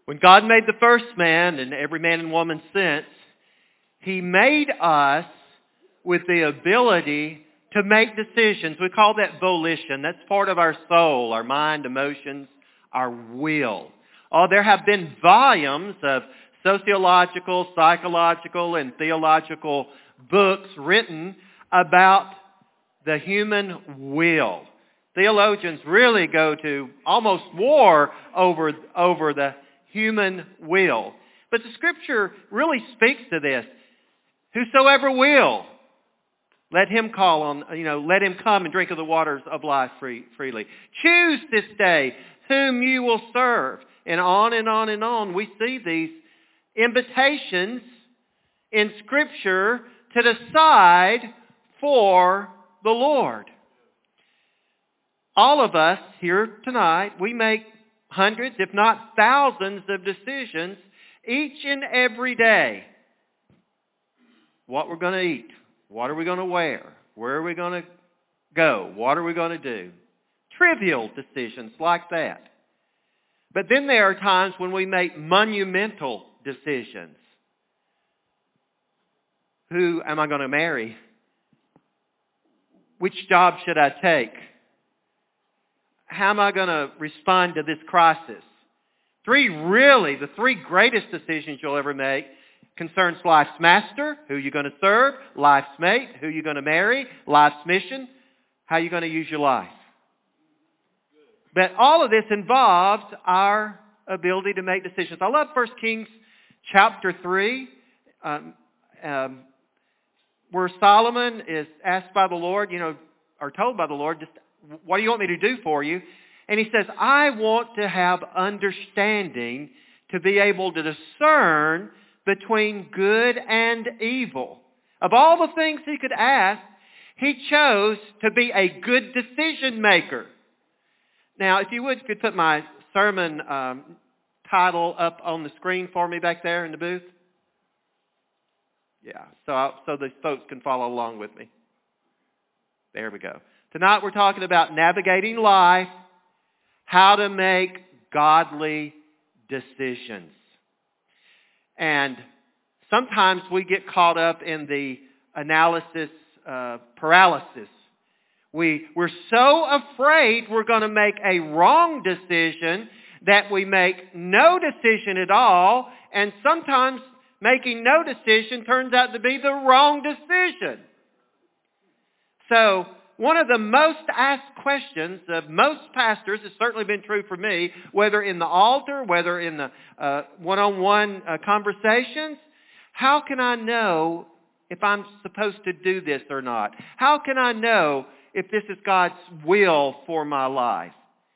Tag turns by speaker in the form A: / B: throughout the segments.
A: When God made the first man and every man and woman since, He made us with the ability to make decisions. We call that volition. That's part of our soul, our mind, emotions, our will. Oh, there have been volumes of sociological, psychological, and theological books written about the human will. Theologians really go to almost war over the human will. But the Scripture really speaks to this. Whosoever will, let him let him come and drink of the waters of life freely. Choose this day whom you will serve. And on and on and on, we see these invitations in Scripture to decide for the Lord. All of us here tonight, we make hundreds, if not thousands of decisions each and every day. What we're going to eat. What are we going to wear? Where are we going to go? What are we going to do? Trivial decisions like that. But then there are times when we make monumental decisions. Who am I going to marry? Which job should I take? How am I going to respond to this crisis? The three greatest decisions you'll ever make concerns life's master, who you're going to serve, life's mate, who you're going to marry, life's mission, how you're going to use your life. But all of this involves our ability to make decisions. I love 1 Kings chapter 3, where Solomon is asked by the Lord, or told by the Lord, just what do you want me to do for you? And he says, I want to have understanding to be able to discern between good and evil. Of all the things he could ask, he chose to be a good decision maker. Now, if you could put my sermon title up on the screen for me back there in the booth. Yeah, so the folks can follow along with me. There we go. Tonight we're talking about navigating life, how to make godly decisions. And sometimes we get caught up in the analysis paralysis. We're so afraid we're going to make a wrong decision that we make no decision at all, and sometimes making no decision turns out to be the wrong decision. So, one of the most asked questions of most pastors, has certainly been true for me, whether in the altar, whether in the one-on-one conversations, how can I know if I'm supposed to do this or not? How can I know if this is God's will for my life?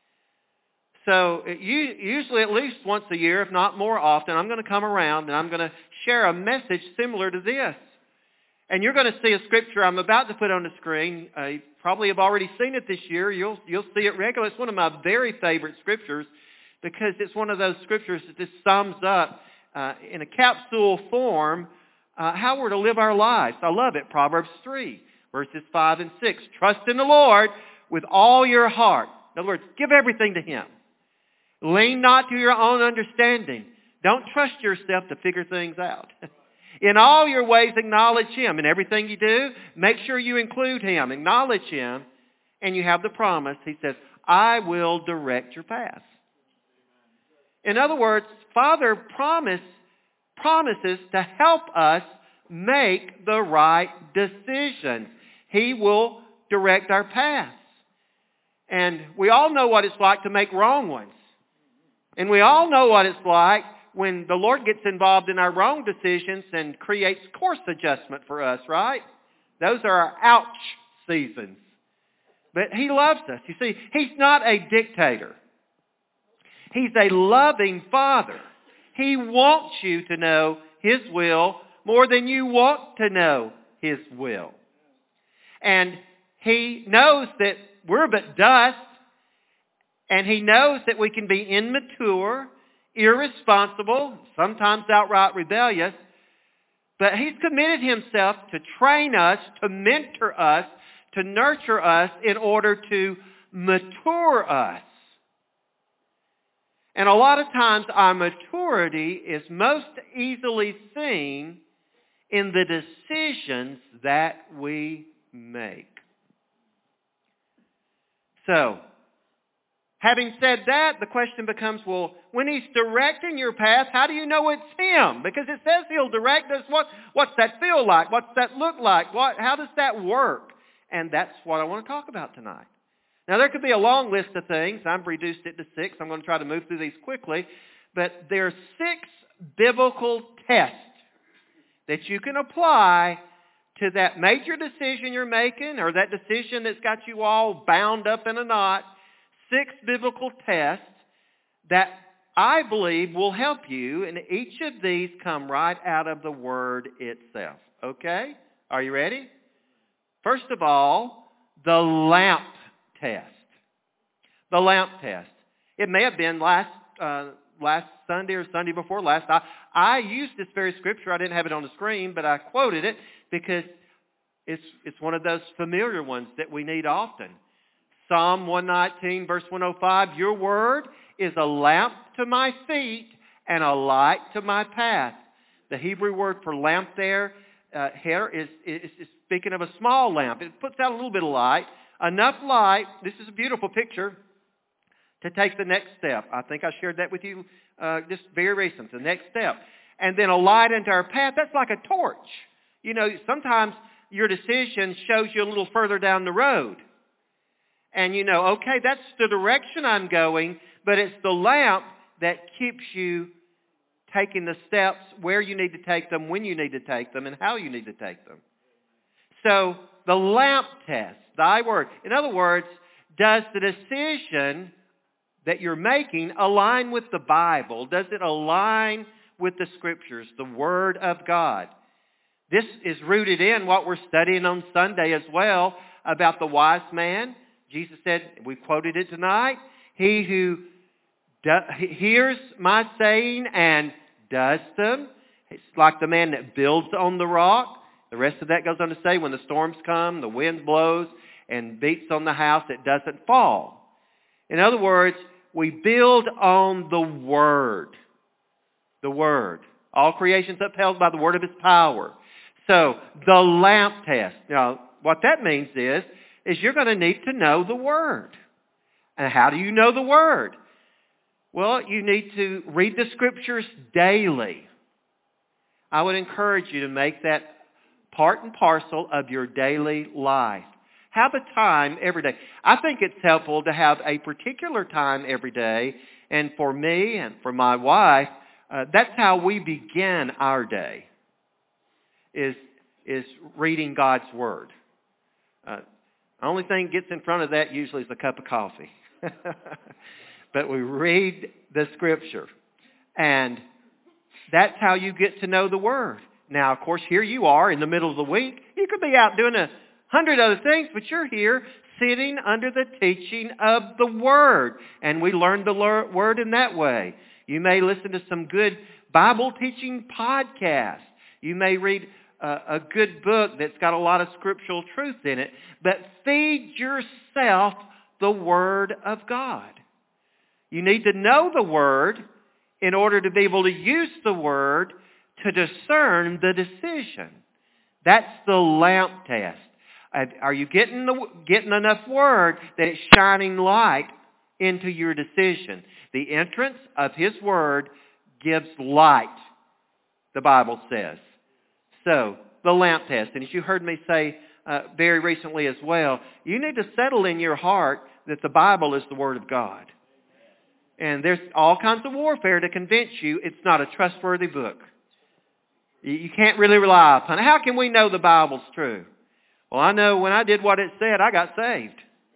A: So usually at least once a year, if not more often, I'm going to come around and I'm going to share a message similar to this. And you're going to see a scripture I'm about to put on the screen. You probably have already seen it this year. You'll see it regularly. It's one of my very favorite scriptures because it's one of those scriptures that just sums up in a capsule form how we're to live our lives. I love it. Proverbs 3, verses 5 and 6. Trust in the Lord with all your heart. In other words, give everything to Him. Lean not to your own understanding. Don't trust yourself to figure things out. In all your ways, acknowledge Him. In everything you do, make sure you include Him. Acknowledge Him, and you have the promise. He says, I will direct your path. In other words, Father promises to help us make the right decisions. He will direct our paths. And we all know what it's like to make wrong ones. And we all know what it's like when the Lord gets involved in our wrong decisions and creates course adjustment for us, right? Those are our ouch seasons. But He loves us. You see, He's not a dictator. He's a loving Father. He wants you to know His will more than you want to know His will. And He knows that we're but dust, and He knows that we can be immature, irresponsible, sometimes outright rebellious, but He's committed Himself to train us, to mentor us, to nurture us in order to mature us. And a lot of times our maturity is most easily seen in the decisions that we make. So, having said that, the question becomes, well, when He's directing your path, how do you know it's Him? Because it says He'll direct us. What's that feel like? What's that look like? How does that work? And that's what I want to talk about tonight. Now, there could be a long list of things. I've reduced it to 6. I'm going to try to move through these quickly. But there are 6 biblical tests that you can apply to that major decision you're making, or that decision that's got you all bound up in a knot. 6 biblical tests that I believe will help you, and each of these come right out of the Word itself. Okay? Are you ready? First of all, the lamp test. The lamp test. It may have been last Sunday or Sunday before last. I used this very scripture. I didn't have it on the screen, but I quoted it because it's one of those familiar ones that we need often. Psalm 119, verse 105, your word is a lamp to my feet and a light to my path. The Hebrew word for lamp there, here is speaking of a small lamp. It puts out a little bit of light. Enough light, this is a beautiful picture, to take the next step. I think I shared that with you just very recent, the next step. And then a light into our path, that's like a torch. You know, sometimes your decision shows you a little further down the road. And you know, okay, that's the direction I'm going, but it's the lamp that keeps you taking the steps where you need to take them, when you need to take them, and how you need to take them. So, the lamp test, thy word. In other words, does the decision that you're making align with the Bible? Does it align with the Scriptures, the Word of God? This is rooted in what we're studying on Sunday as well about the wise man. Jesus said, we quoted it tonight, he who hears my saying and does them, it's like the man that builds on the rock. The rest of that goes on to say, when the storms come, the wind blows and beats on the house, it doesn't fall. In other words, we build on the Word. The Word. All creation's upheld by the word of His power. So, the lamp test. Now, what that means is you're going to need to know the Word. And how do you know the Word? Well, you need to read the Scriptures daily. I would encourage you to make that part and parcel of your daily life. Have a time every day. I think it's helpful to have a particular time every day. And for me and for my wife, that's how we begin our day, is reading God's Word. The only thing that gets in front of that usually is a cup of coffee. But we read the Scripture. And that's how you get to know the Word. Now, of course, here you are in the middle of the week. You could be out doing 100 other things, but you're here sitting under the teaching of the Word. And we learn the Word in that way. You may listen to some good Bible teaching podcasts. You may read a good book that's got a lot of scriptural truth in it. But feed yourself the Word of God. You need to know the Word in order to be able to use the Word to discern the decision. That's the lamp test. Are you getting enough Word that it's shining light into your decision? The entrance of His Word gives light, the Bible says. So, the lamp test. And as you heard me say very recently as well, you need to settle in your heart that the Bible is the Word of God. And there's all kinds of warfare to convince you it's not a trustworthy book. You can't really rely upon it. How can we know the Bible's true? Well, I know when I did what it said, I got saved.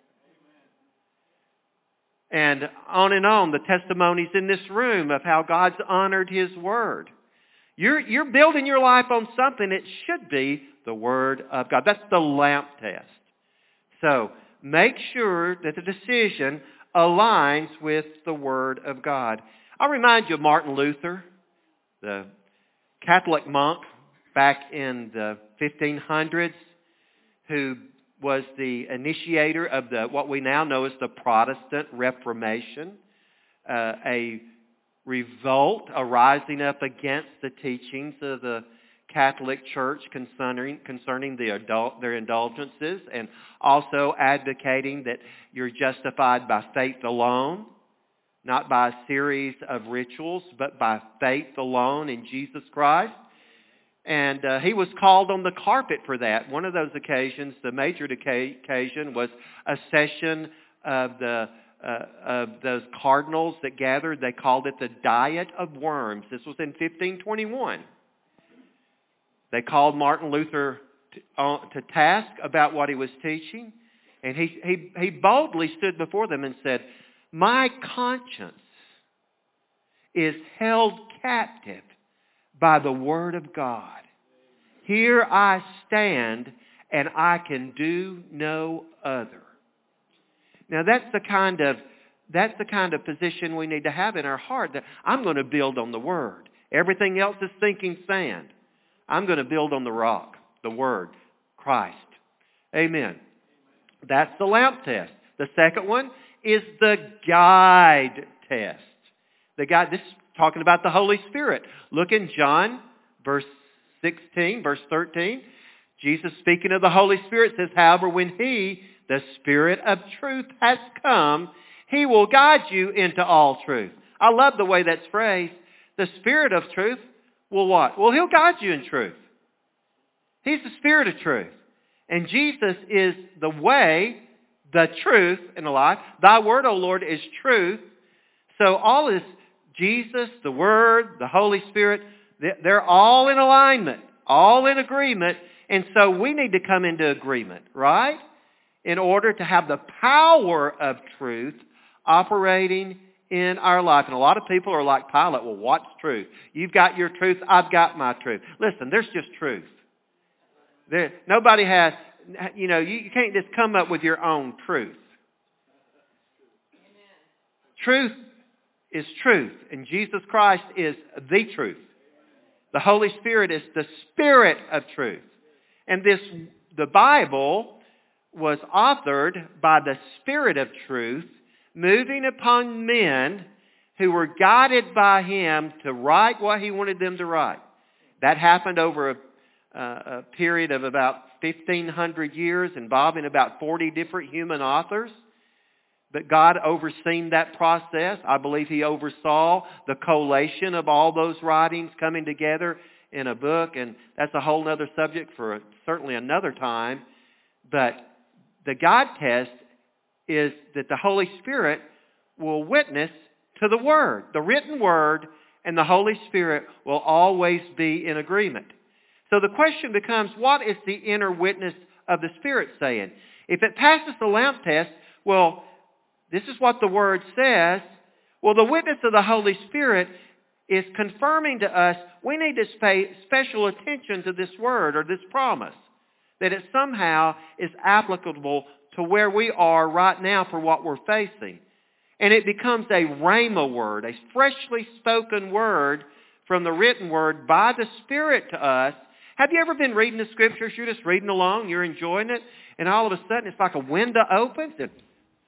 A: And on, the testimonies in this room of how God's honored His Word. You're building your life on something that should be the Word of God. That's the lamp test. So, make sure that the decision aligns with the Word of God. I'll remind you of Martin Luther, the Catholic monk back in the 1500s, who was the initiator of what we now know as the Protestant Reformation. a revolt, a rising up against the teachings of the Catholic Church concerning their indulgences, and also advocating that you're justified by faith alone, not by a series of rituals, but by faith alone in Jesus Christ. And he was called on the carpet for that. One of those occasions, the major occasion, was a session of those cardinals that gathered. They called it the Diet of Worms. This was in 1521. They called Martin Luther to task about what he was teaching. And he boldly stood before them and said, "My conscience is held captive by the Word of God. Here I stand, and I can do no other." Now that's the kind of position we need to have in our heart, that I'm going to build on the Word. Everything else is sinking sand. I'm going to build on the rock, the Word, Christ. Amen. That's the lamp test. The second one is the guide test. This is talking about the Holy Spirit. Look in John, verse 16, verse 13. Jesus, speaking of the Holy Spirit, says, "However, when He, the Spirit of truth, has come, He will guide you into all truth." I love the way that's phrased. The Spirit of truth will what? Well, He'll guide you in truth. He's the Spirit of truth. And Jesus is the way, the truth, and the life. Thy word, O Lord, is truth. So all is Jesus, the Word, the Holy Spirit, they're all in alignment, all in agreement. And so we need to come into agreement, right? In order to have the power of truth operating in our life. And a lot of people are like Pilate. Well, what's truth? You've got your truth. I've got my truth. Listen, there's just truth. Nobody has, you can't just come up with your own truth. Amen. Truth is truth. And Jesus Christ is the truth. The Holy Spirit is the Spirit of truth. And the Bible was authored by the Spirit of truth, moving upon men who were guided by Him to write what He wanted them to write. That happened over a period of about 1,500 years, involving about 40 different human authors. But God overseen that process. I believe He oversaw the collation of all those writings coming together in a book. And that's a whole other subject for certainly another time. But the God test is that the Holy Spirit will witness to the Word. The written Word and the Holy Spirit will always be in agreement. So the question becomes, what is the inner witness of the Spirit saying? If it passes the lamp test, well, this is what the Word says. Well, the witness of the Holy Spirit is confirming to us we need to pay special attention to this word or this promise, that it somehow is applicable to where we are right now for what we're facing. And it becomes a rhema word, a freshly spoken word from the written word by the Spirit to us. Have you ever been reading the Scriptures? You're just reading along, you're enjoying it, and all of a sudden it's like a window opens. And,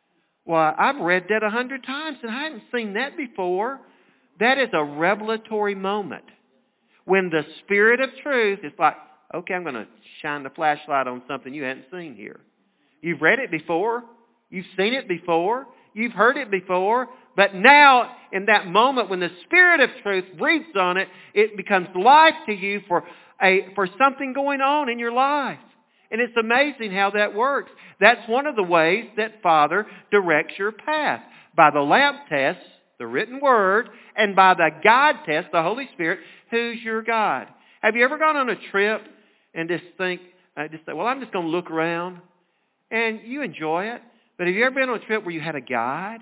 A: well, I've read that 100 times and I hadn't seen that before. That is a revelatory moment. When the Spirit of truth is like, okay, I'm going to shine the flashlight on something you hadn't seen here. You've read it before. You've seen it before. You've heard it before. But now, in that moment when the Spirit of truth breathes on it, it becomes life to you for something going on in your life. And it's amazing how that works. That's one of the ways that Father directs your path. By the lamp test, the written word, and by the guide test, the Holy Spirit, who's your guide. Have you ever gone on a trip and just say, well, I'm just going to look around? And you enjoy it. But have you ever been on a trip where you had a guide?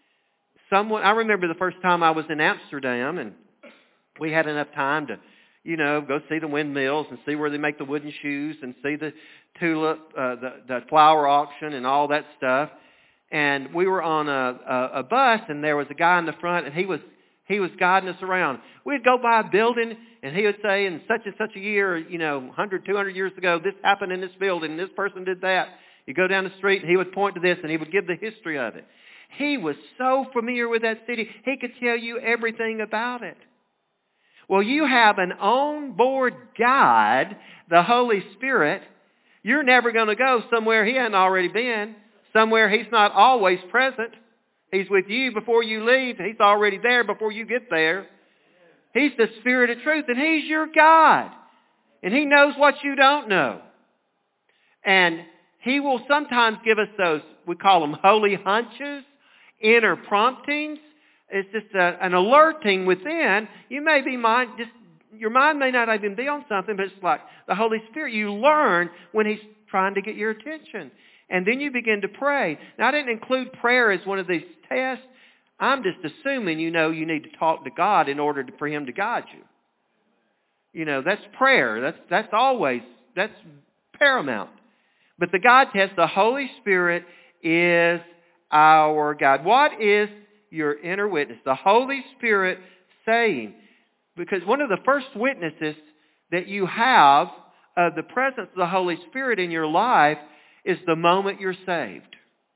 A: I remember the first time I was in Amsterdam, and we had enough time to, go see the windmills and see where they make the wooden shoes and see the tulip, the flower auction and all that stuff. And we were on a bus, and there was a guy in the front, and he was guiding us around. We'd go by a building, and he would say, in such and such a year, 100, 200 years ago, this happened in this building, and this person did that. You go down the street, and he would point to this, and he would give the history of it. He was so familiar with that city, he could tell you everything about it. Well, you have an onboard guide, the Holy Spirit. You're never going to go somewhere he hasn't already been, somewhere he's not always present. He's with you before you leave. He's already there before you get there. He's the Spirit of truth, and he's your guide. And he knows what you don't know. And he will sometimes give us those, we call them holy hunches, inner promptings. It's just an alerting within. You may be your mind may not even be on something, but it's like the Holy Spirit. You learn when he's trying to get your attention. And then you begin to pray. Now, I didn't include prayer as one of these tests. I'm just assuming you need to talk to God in order for him to guide you. That's prayer. That's paramount. But the God test, the Holy Spirit is our guide. What is your inner witness? The Holy Spirit saying. Because one of the first witnesses that you have of the presence of the Holy Spirit in your life is the moment you're saved.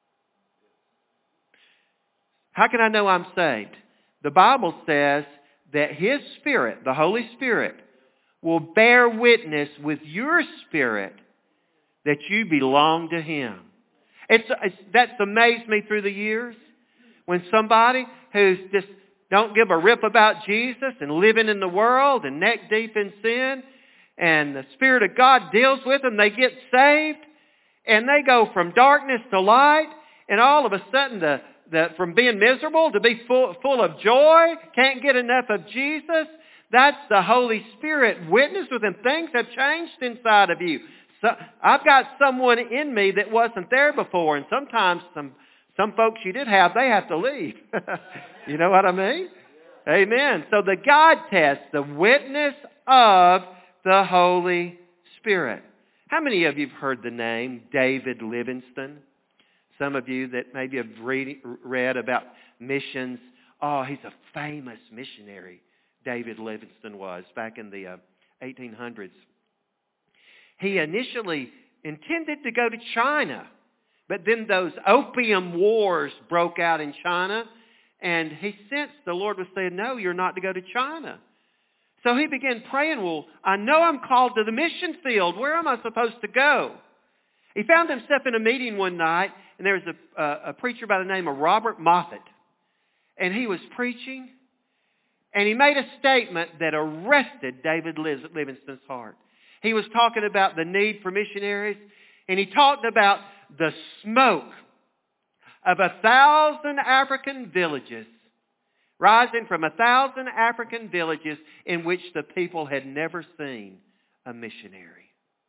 A: How can I know I'm saved? The Bible says that His Spirit, the Holy Spirit, will bear witness with your spirit that you belong to Him. That's amazed me through the years. When somebody who's just don't give a rip about Jesus and living in the world and neck deep in sin, and the Spirit of God deals with them, they get saved, and they go from darkness to light, and all of a sudden from being miserable to be full of joy, can't get enough of Jesus. That's the Holy Spirit witness with them. Things have changed inside of you. So I've got someone in me that wasn't there before, and sometimes some folks you did have, they have to leave. You know what I mean? Amen. So the God test, the witness of the Holy Spirit. How many of you have heard the name David Livingstone? Some of you that maybe have read about missions. Oh, he's a famous missionary, David Livingstone was, back in the 1800s. He initially intended to go to China, but then those opium wars broke out in China, and he sensed the Lord was saying, no, you're not to go to China. So he began praying, well, I know I'm called to the mission field. Where am I supposed to go? He found himself in a meeting one night, and there was a preacher by the name of Robert Moffat. And he was preaching, and he made a statement that arrested David Livingstone's heart. He was talking about the need for missionaries, and he talked about the smoke of 1,000 African villages, rising from 1,000 African villages in which the people had never seen a missionary.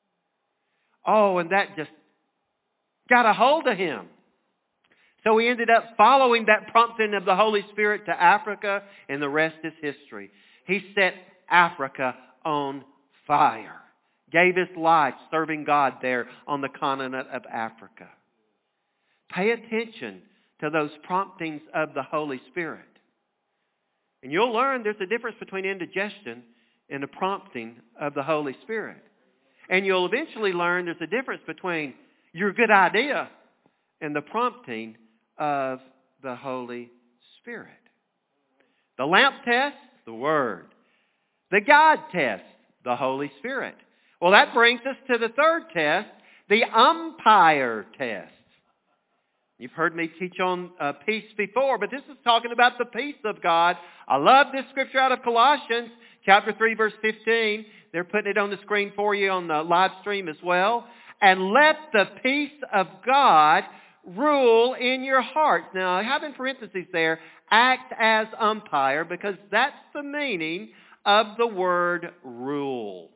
A: Oh, and that just got a hold of him. So he ended up following that prompting of the Holy Spirit to Africa, and the rest is history. He set Africa on fire. Gave his life serving God there on the continent of Africa. Pay attention to those promptings of the Holy Spirit. And you'll learn there's a difference between indigestion and the prompting of the Holy Spirit. And you'll eventually learn there's a difference between your good idea and the prompting of the Holy Spirit. The lamp test, the Word. The God test, the Holy Spirit. Well, that brings us to the third test, the umpire test. You've heard me teach on peace before, but this is talking about the peace of God. I love this scripture out of Colossians chapter 3, verse 15. They're putting it on the screen for you on the live stream as well. And let the peace of God rule in your hearts. Now, I have in parentheses there, act as umpire, because that's the meaning of the word rule.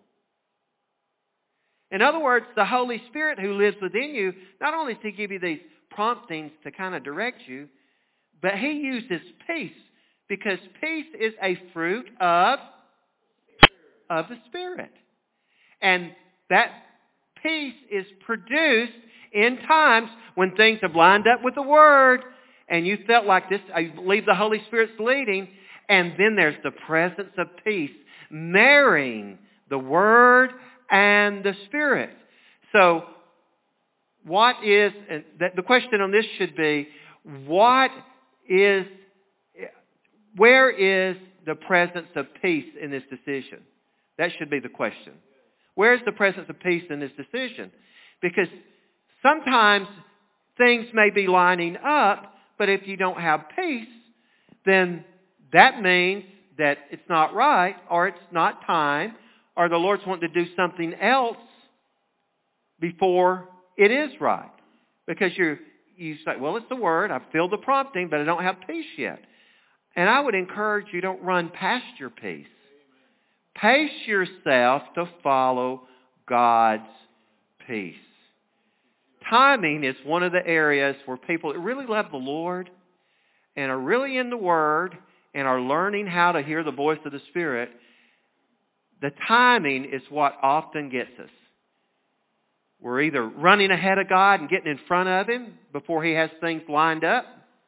A: In other words, the Holy Spirit who lives within you, not only does He give you these promptings to kind of direct you, but He uses peace, because peace is a fruit of the Spirit. And that peace is produced in times when things have lined up with the Word, and you felt like this, I believe the Holy Spirit's leading, and then there's the presence of peace, marrying the Word and the Spirit. So, the question on this should be, where is the presence of peace in this decision? That should be the question. Where is the presence of peace in this decision? Because sometimes things may be lining up, but if you don't have peace, then that means that it's not right, or it's not time, or the Lord's wanting to do something else before it is right. Because you say, well, it's the Word, I feel the prompting, but I don't have peace yet. And I would encourage you, don't run past your peace. Pace yourself to follow God's peace. Timing is one of the areas where people that really love the Lord and are really in the Word and are learning how to hear the voice of the Spirit, the timing is what often gets us. We're either running ahead of God and getting in front of Him before He has things lined up,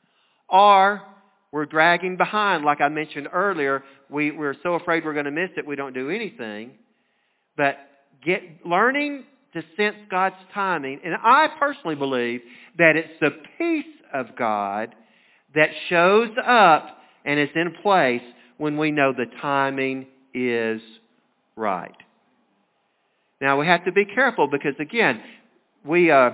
A: or we're dragging behind. Like I mentioned earlier, we're so afraid we're going to miss it, we don't do anything. But learning to sense God's timing. And I personally believe that it's the peace of God that shows up and is in place when we know the timing is right. Now we have to be careful because again, we're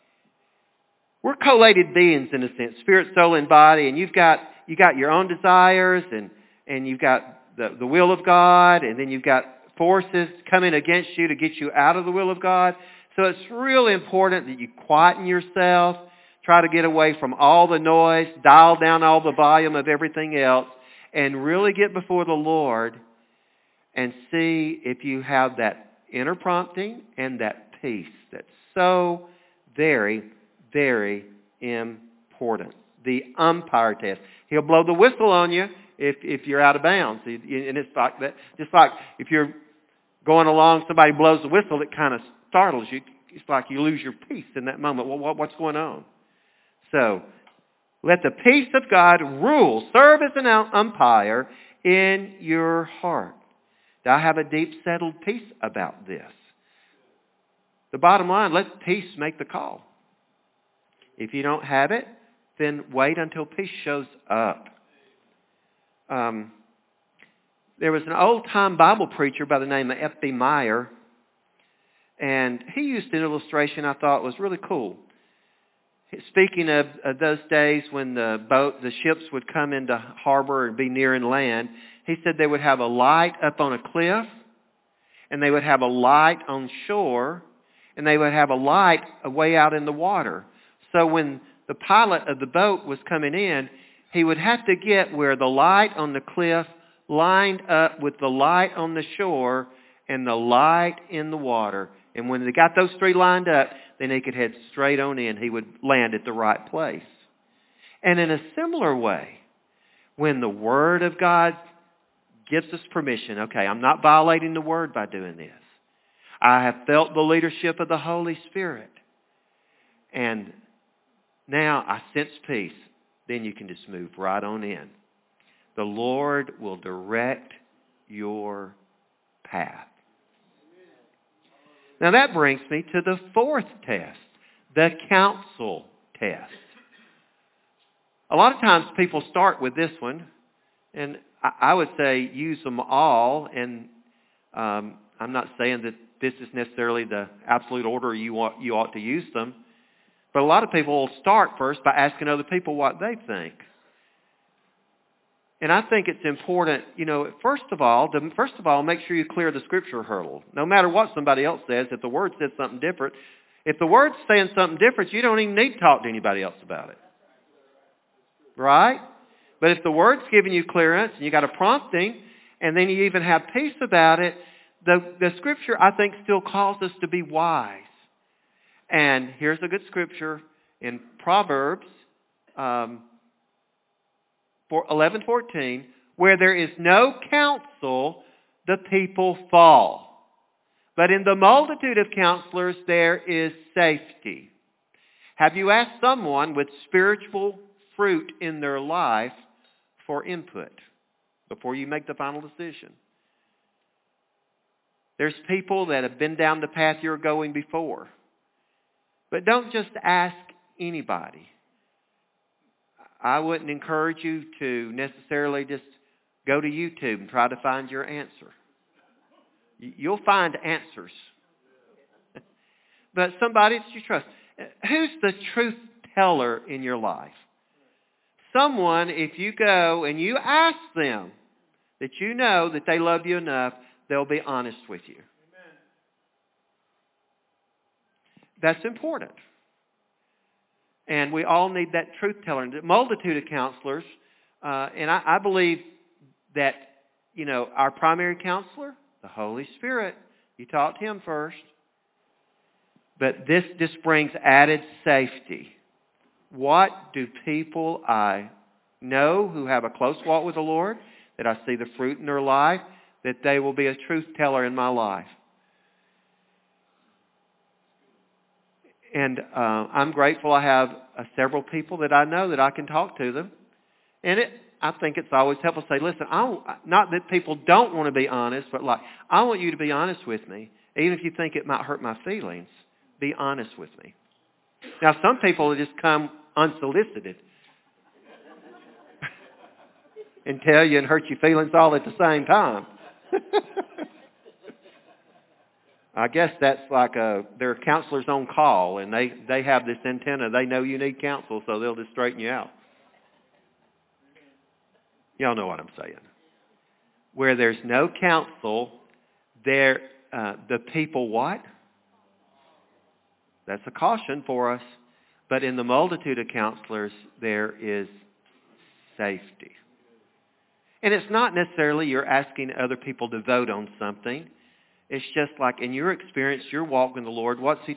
A: collated beings in a sense, spirit, soul, and body, and you got your own desires and you've got the will of God, and then you've got forces coming against you to get you out of the will of God. So it's really important that you quieten yourself, try to get away from all the noise, dial down all the volume of everything else, and really get before the Lord and see if you have that inner prompting and that peace that's so very, very important. The umpire test. He'll blow the whistle on you if you're out of bounds. And it's like that. Just like if you're going along, somebody blows the whistle, it kind of startles you. It's like you lose your peace in that moment. Well, what's going on? So, let the peace of God rule. Serve as an umpire in your heart. Do I have a deep settled peace about this? The bottom line, let peace make the call. If you don't have it, then wait until peace shows up. There was an old-time Bible preacher by the name of F.B. Meyer, and he used an illustration I thought was really cool. Speaking of those days when the ships would come into harbor and be near in land, he said they would have a light up on a cliff, and they would have a light on shore, and they would have a light way out in the water. So when the pilot of the boat was coming in, he would have to get where the light on the cliff lined up with the light on the shore and the light in the water. And when they got those three lined up, then he could head straight on in. He would land at the right place. And in a similar way, when the Word of God gives us permission, okay, I'm not violating the Word by doing this. I have felt the leadership of the Holy Spirit. And now I sense peace. Then you can just move right on in. The Lord will direct your path. Now that brings me to the fourth test, the counsel test. A lot of times people start with this one, and I would say use them all, and I'm not saying that this is necessarily the absolute order you ought to use them, but a lot of people will start first by asking other people what they think. And I think it's important, first of all, make sure you clear the Scripture hurdle. No matter what somebody else says, if the Word says something different, if the Word's saying something different, you don't even need to talk to anybody else about it. Right? But if the Word's giving you clearance, and you got a prompting, and then you even have peace about it, the Scripture, I think, still calls us to be wise. And here's a good Scripture in Proverbs 11:14, where there is no counsel, the people fall. But in the multitude of counselors, there is safety. Have you asked someone with spiritual fruit in their life for input before you make the final decision? There's people that have been down the path you're going before. But don't just ask anybody. I wouldn't encourage you to necessarily just go to YouTube and try to find your answer. You'll find answers. But somebody that you trust. Who's the truth teller in your life? Someone, if you go and you ask them that you know that they love you enough, they'll be honest with you. Amen. That's important. And we all need that truth teller. A multitude of counselors. And I believe that, our primary counselor, the Holy Spirit, you talk to Him first. But this just brings added safety. What do people I know who have a close walk with the Lord, that I see the fruit in their life, that they will be a truth teller in my life? And I'm grateful I have several people that I know that I can talk to them. And I think it's always helpful to say, listen, not that people don't want to be honest, but I want you to be honest with me, even if you think it might hurt my feelings. Be honest with me. Now, some people just come unsolicited and tell you and hurt your feelings all at the same time. I guess that's like they're counselors on call, and they have this antenna. They know you need counsel, so they'll just straighten you out. Y'all know what I'm saying. Where there's no counsel, the people what? That's a caution for us. But in the multitude of counselors, there is safety. And it's not necessarily you're asking other people to vote on something. It's just like in your experience, your walk with the Lord, what has He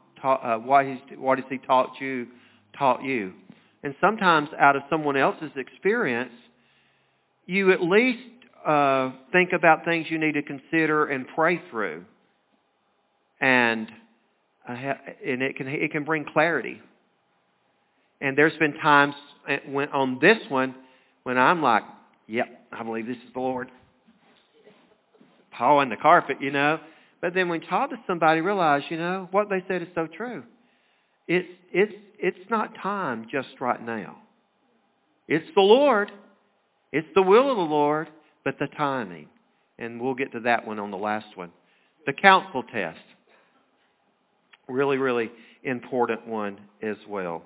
A: taught you? And sometimes out of someone else's experience, you at least think about things you need to consider and pray through. And it can bring clarity. And there's been times on this one when I'm like, yep, I believe this is the Lord. Pawing the carpet, But then when you talk to somebody, realize, what they said is so true. It's not time just right now. It's the Lord. It's the will of the Lord, but the timing. And we'll get to that one on the last one. The counsel test. Really, really important one as well.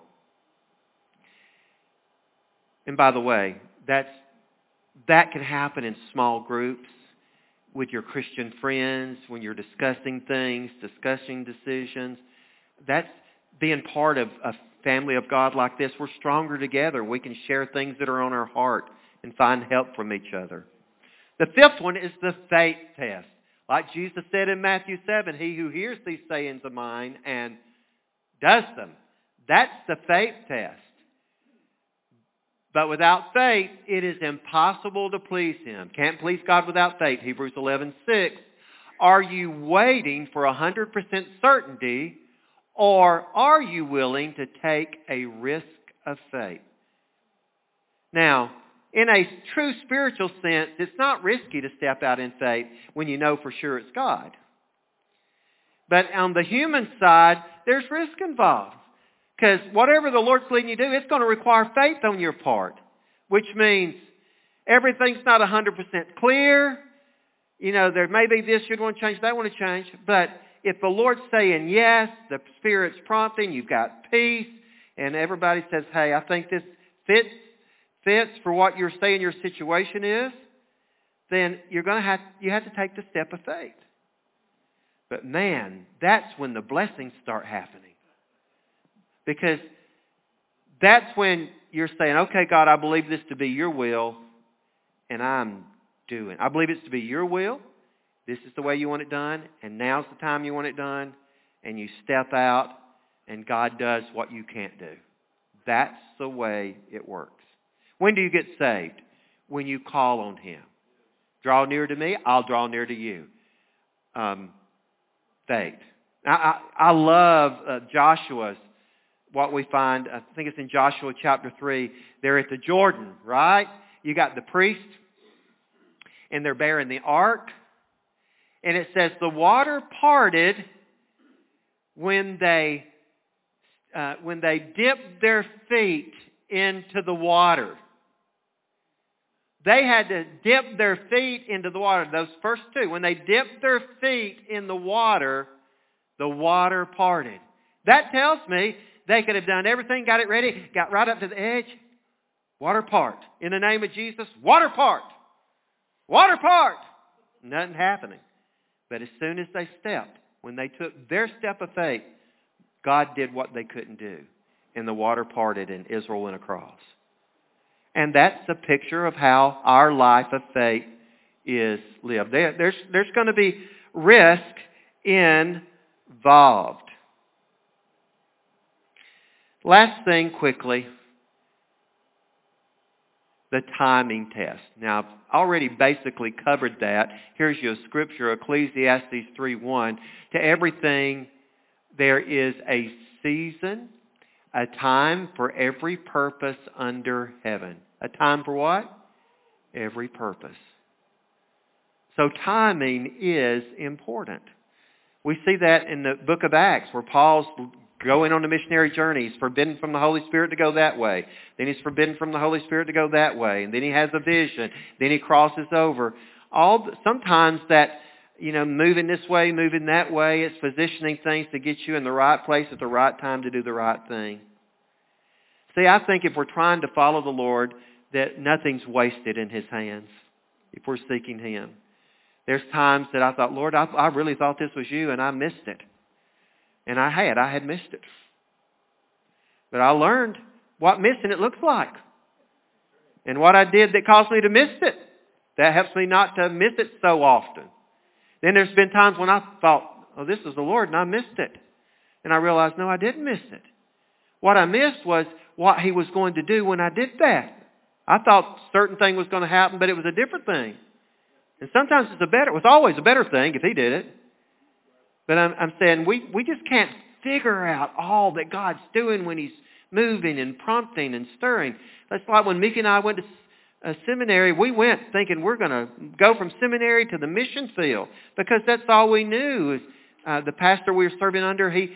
A: And by the way, that can happen in small groups with your Christian friends when you're discussing things, discussing decisions. That's being part of a family of God like this. We're stronger together. We can share things that are on our heart and find help from each other. The fifth one is the faith test. Like Jesus said in Matthew 7, he who hears these sayings of mine and does them, that's the faith test. But without faith, it is impossible to please Him. Can't please God without faith. Hebrews 11:6. Are you waiting for 100% certainty, or are you willing to take a risk of faith? Now, in a true spiritual sense, it's not risky to step out in faith when you know for sure it's God. But on the human side, there's risk involved. Because whatever the Lord's leading you to do, it's going to require faith on your part. Which means everything's not 100% clear. There may be this you'd want to change, that want to change. But if the Lord's saying yes, the Spirit's prompting, you've got peace, and everybody says, hey, I think this fits for what you're saying your situation is, then you have to take the step of faith. But man, that's when the blessings start happening. Because that's when you're saying, okay, God, I believe this to be your will, and I believe it's to be your will. This is the way you want it done, and now's the time you want it done, and you step out, and God does what you can't do. That's the way it works. When do you get saved? When you call on Him. Draw near to me, I'll draw near to you. Faith. I love Joshua's, what we find, I think it's in Joshua chapter 3, they're at the Jordan, right? You got the priest, and they're bearing the ark. And it says the water parted when they dipped their feet into the water. They had to dip their feet into the water. Those first two, when they dipped their feet in the water parted. That tells me they could have done everything, got it ready, got right up to the edge. Water part. In the name of Jesus, water part. Water part. Nothing happening. But as soon as they stepped, when they took their step of faith, God did what they couldn't do. And the water parted and Israel went across. And that's a picture of how our life of faith is lived. There's going to be risk involved. Last thing quickly, the timing test. Now, I've already basically covered that. Here's your scripture, Ecclesiastes 3:1. To everything there is a season, a time for every purpose under heaven. A time for what? Every purpose. So timing is important. We see that in the book of Acts where Paul's going on a missionary journey. He's forbidden from the Holy Spirit to go that way. Then he's forbidden from the Holy Spirit to go that way. And then he has a vision. Then he crosses over. Sometimes that, moving this way, moving that way, it's positioning things to get you in the right place at the right time to do the right thing. See, I think if we're trying to follow the Lord, that nothing's wasted in His hands if we're seeking Him. There's times that I thought, Lord, I really thought this was you, and I missed it. And I had missed it. But I learned what missing it looks like. And what I did that caused me to miss it. That helps me not to miss it so often. Then there's been times when I thought, oh, this is the Lord, and I missed it. And I realized, no, I didn't miss it. What I missed was what He was going to do when I did that. I thought a certain thing was going to happen, but it was a different thing. And sometimes it was always a better thing if He did it. But I'm saying we just can't figure out all that God's doing when He's moving and prompting and stirring. That's like when Mickey and I went to a seminary, we went thinking we're going to go from seminary to the mission field because that's all we knew. The pastor we were serving under, he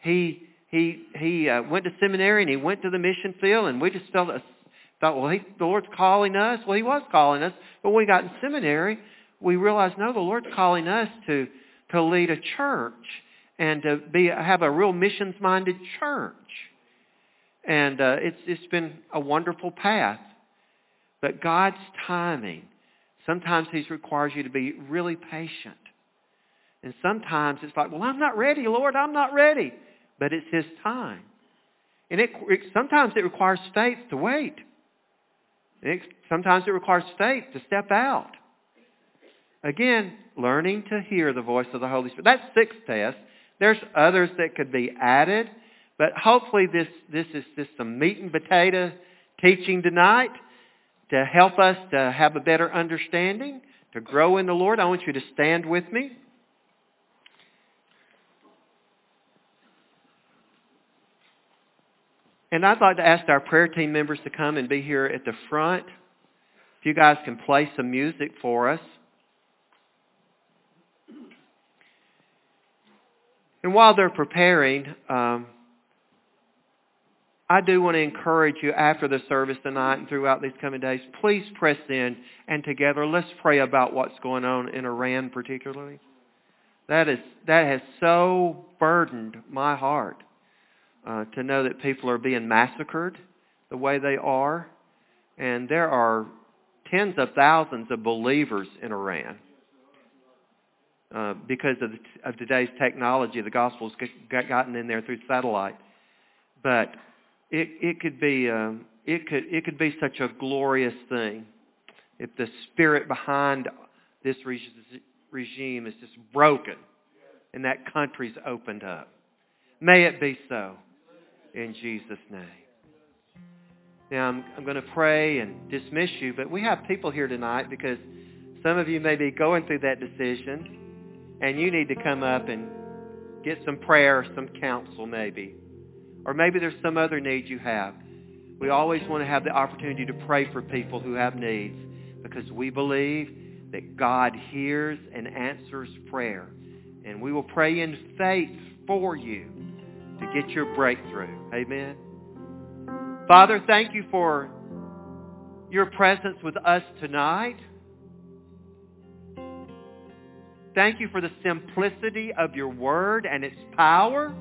A: went to seminary and he went to the mission field, and we just thought, well, the Lord's calling us. Well, He was calling us, but when we got in seminary, we realized, no, the Lord's calling us to lead a church and to have a real missions-minded church. And it's been a wonderful path. But God's timing, sometimes He requires you to be really patient. And sometimes it's like, well, I'm not ready, Lord, I'm not ready. But it's His time. And sometimes it requires faith to wait. Sometimes it requires faith to step out. Again, learning to hear the voice of the Holy Spirit. That's 6 tests. There's others that could be added. But hopefully this is just some meat and potato teaching tonight to help us to have a better understanding, to grow in the Lord. I want you to stand with me. And I'd like to ask our prayer team members to come and be here at the front. If you guys can play some music for us. And while they're preparing, I do want to encourage you after the service tonight and throughout these coming days, please press in and together let's pray about what's going on in Iran particularly. That has so burdened my heart to know that people are being massacred the way they are. And there are tens of thousands of believers in Iran. Because of today's technology, the gospel's gotten in there through satellite. But it could be such a glorious thing if the spirit behind this regime is just broken and that country's opened up. May it be so in Jesus' name. Now I'm going to pray and dismiss you, but we have people here tonight because some of you may be going through that decision. And you need to come up and get some prayer, some counsel maybe. Or maybe there's some other need you have. We always want to have the opportunity to pray for people who have needs because we believe that God hears and answers prayer. And we will pray in faith for you to get your breakthrough. Amen. Father, thank you for your presence with us tonight. Thank you for the simplicity of your word and its power.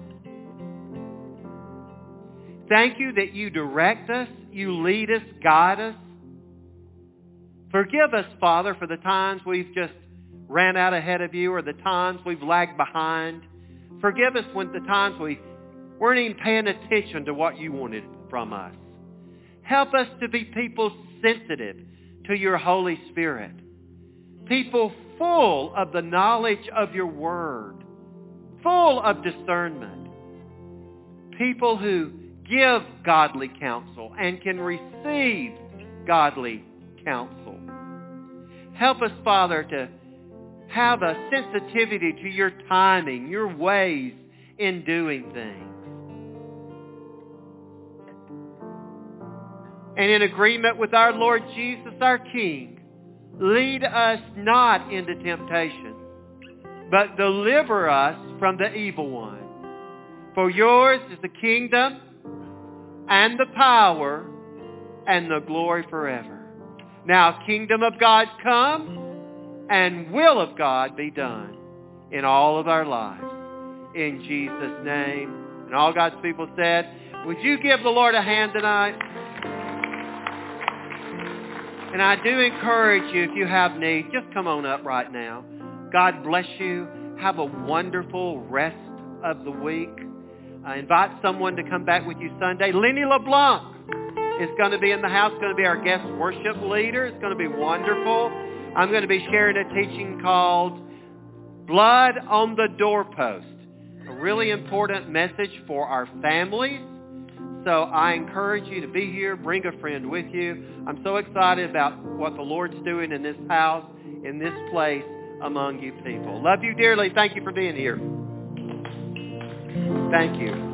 A: Thank you that you direct us, you lead us, guide us. Forgive us, Father, for the times we've just ran out ahead of you or the times we've lagged behind. Forgive us when the times we weren't even paying attention to what you wanted from us. Help us to be people sensitive to your Holy Spirit. People full of the knowledge of your word. Full of discernment. People who give godly counsel and can receive godly counsel. Help us, Father, to have a sensitivity to your timing, your ways in doing things. And in agreement with our Lord Jesus, our King, lead us not into temptation, but deliver us from the evil one. For yours is the kingdom and the power and the glory forever. Now, kingdom of God come and will of God be done in all of our lives. In Jesus' name. And all God's people said, would you give the Lord a hand tonight? And I do encourage you, if you have need, just come on up right now. God bless you. Have a wonderful rest of the week. Invite someone to come back with you Sunday. Lenny LeBlanc is going to be in the house, going to be our guest worship leader. It's going to be wonderful. I'm going to be sharing a teaching called Blood on the Doorpost. A really important message for our families. So I encourage you to be here. Bring a friend with you. I'm so excited about what the Lord's doing in this house, in this place, among you people. Love you dearly. Thank you for being here. Thank you.